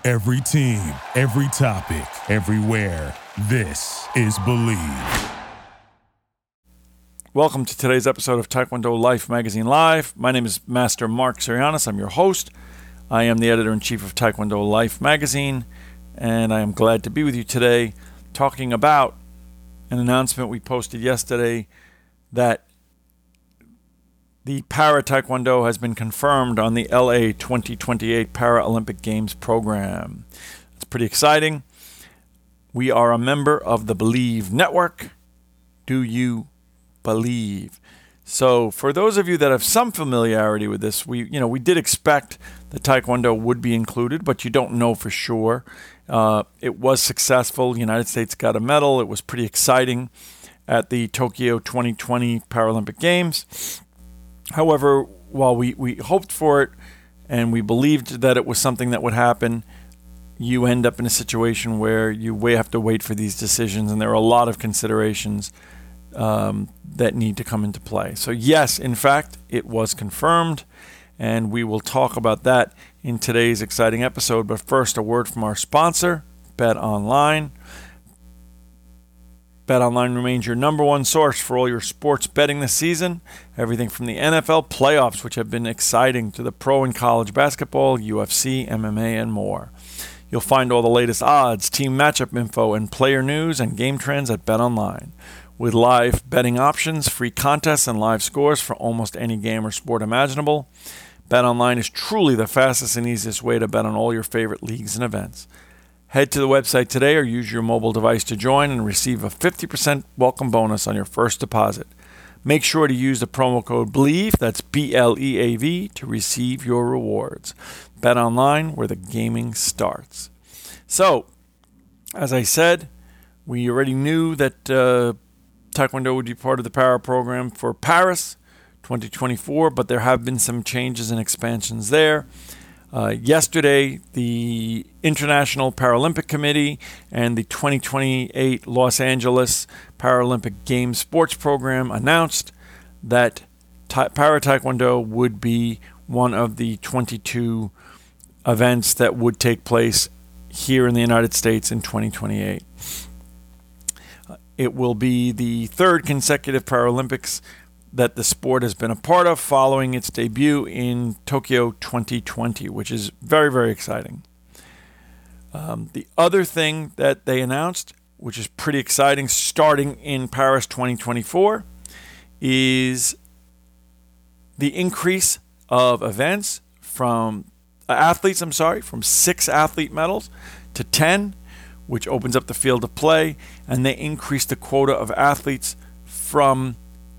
Every team, every topic, everywhere. This is Believe. Welcome to today's episode of Taekwondo Life Magazine Live. My name is Master Mark Sirianis. I'm your host. I am the editor-in-chief of Taekwondo Life Magazine, and I am glad to be with you today talking about an announcement we posted yesterday that the Para Taekwondo has been confirmed on the LA 2028 Paralympic Games program. It's pretty exciting. We are a member of the Believe Network. Do you believe? So for those of you that have some familiarity with this, we did expect the Taekwondo would be included, but you don't know for sure. It was successful. The United States got a medal. It was pretty exciting at the Tokyo 2020 Paralympic Games. However, while we hoped for it and we believed that it was something that would happen, you end up in a situation where you have to wait for these decisions, and there are a lot of considerations that need to come into play. So yes, in fact, it was confirmed, and we will talk about that in today's exciting episode. But first, a word from our sponsor, BetOnline. BetOnline remains your number one source for all your sports betting this season. Everything from the NFL playoffs, which have been exciting, to the pro and college basketball, UFC, MMA, and more. You'll find all the latest odds, team matchup info, and player news and game trends at BetOnline. With live betting options, free contests, and live scores for almost any game or sport imaginable, BetOnline is truly the fastest and easiest way to bet on all your favorite leagues and events. Head to the website today or use your mobile device to join and receive a 50% welcome bonus on your first deposit. Make sure to use the promo code BLEAV, that's BLEAV, to receive your rewards. BetOnline, where the gaming starts. So, as I said, we already knew that Taekwondo would be part of the Para program for Paris 2024, but there have been some changes and expansions there. Yesterday, the International Paralympic Committee and the 2028 Los Angeles Paralympic Games Sports Program announced that Para Taekwondo would be one of the 22 events that would take place here in the United States in 2028. It will be the third consecutive Paralympics that the sport has been a part of following its debut in Tokyo 2020, which is very, very exciting. The other thing that they announced, which is pretty exciting, starting in Paris 2024, is the increase of events from 6 athlete medals to 10, which opens up the field of play, and they increased the quota of athletes from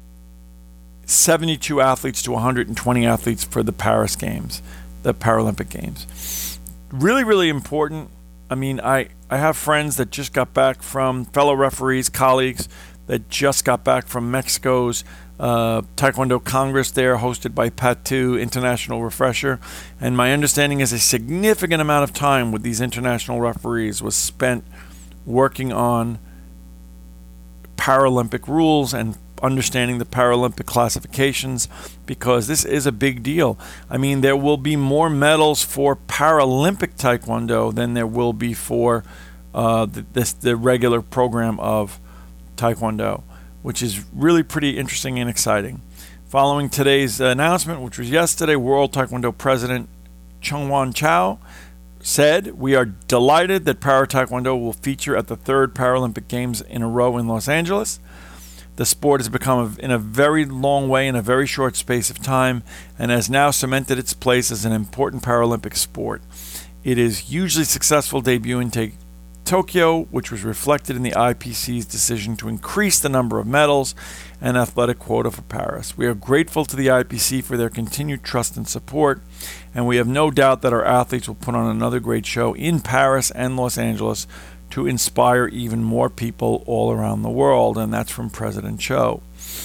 72 athletes to 120 athletes for the Paris Games, the Paralympic Games. Really, really important. I mean, I have friends that just got back from, fellow referees, colleagues that just got back from Mexico's Taekwondo Congress there, hosted by PATU International Refresher. And my understanding is a significant amount of time with these international referees was spent working on Paralympic rules and understanding the Paralympic classifications, because this is a big deal. I mean, there will be more medals for Paralympic Taekwondo than there will be for the regular program of Taekwondo, which is really pretty interesting and exciting. Following today's announcement, which was yesterday, World Taekwondo President Chungwon Chow said, "We are delighted that Para Taekwondo will feature at the third Paralympic Games in a row in Los Angeles. The sport has become, in a very long way, in a very short space of time, and has now cemented its place as an important Paralympic sport. It is hugely successful debut in Tokyo, which was reflected in the IPC's decision to increase the number of medals and athletic quota for Paris. We are grateful to the IPC for their continued trust and support, and we have no doubt that our athletes will put on another great show in Paris and Los Angeles to inspire even more people all around the world." And that's from President Cho.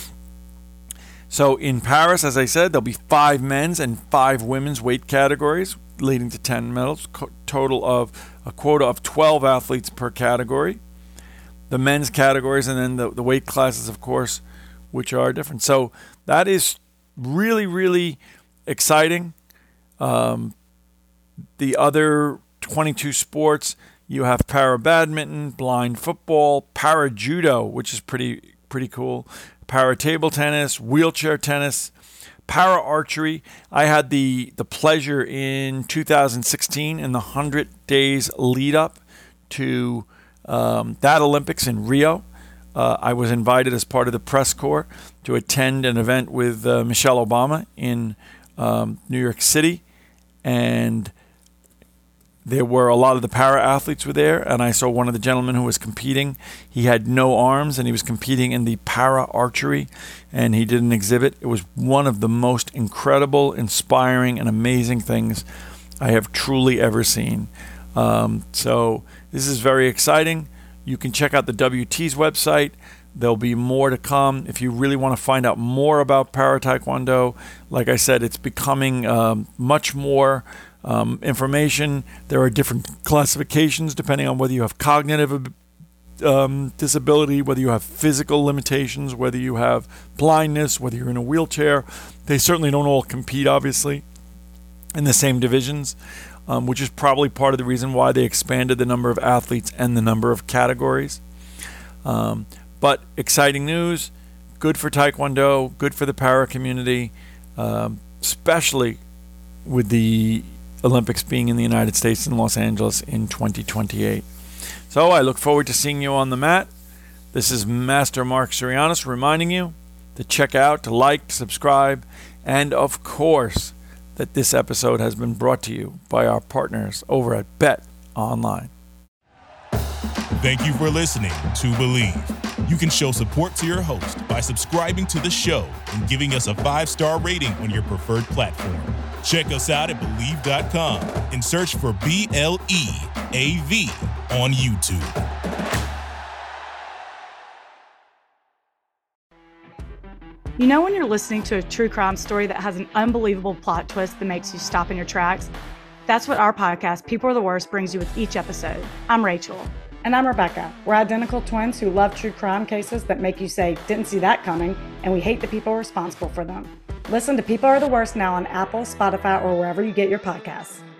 So in Paris, as I said, there'll be 5 men's and 5 women's weight categories, leading to 10 medals, total of a quota of 12 athletes per category. The men's categories, and then the weight classes, of course, which are different. So that is really, really exciting. The other 22 sports. You have para badminton, blind football, para judo, which is pretty cool, para table tennis, wheelchair tennis, para archery. I had the pleasure in 2016 in the 100 days lead up to that Olympics in Rio. I was invited as part of the press corps to attend an event with Michelle Obama in New York City, and there were a lot of the para athletes were there, and I saw one of the gentlemen who was competing. He had no arms, and he was competing in the para archery, and he did an exhibit. It was one of the most incredible, inspiring, and amazing things I have truly ever seen. So this is very exciting. You can check out the WT's website. There'll be more to come. If you really want to find out more about para taekwondo, like I said, it's becoming much more information. There are different classifications depending on whether you have cognitive disability, whether you have physical limitations, whether you have blindness, whether you're in a wheelchair. They certainly don't all compete, obviously, in the same divisions, which is probably part of the reason why they expanded the number of athletes and the number of categories. But exciting news, good for Taekwondo, good for the para community, especially with the Olympics being in the United States in Los Angeles in 2028. So I look forward to seeing you on the mat. This is Master Mark Sirianis reminding you to check out, to like, to subscribe, and of course that this episode has been brought to you by our partners over at Bet Online. Thank you for listening to Believe. You can show support to your host by subscribing to the show and giving us a 5-star rating on your preferred platform. Check us out at Believe.com and search for BLEAV on YouTube. You know when you're listening to a true crime story that has an unbelievable plot twist that makes you stop in your tracks? That's what our podcast, People Are the Worst, brings you with each episode. I'm Rachel. And I'm Rebecca. We're identical twins who love true crime cases that make you say, didn't see that coming, and we hate the people responsible for them. Listen to People Are the Worst now on Apple, Spotify, or wherever you get your podcasts.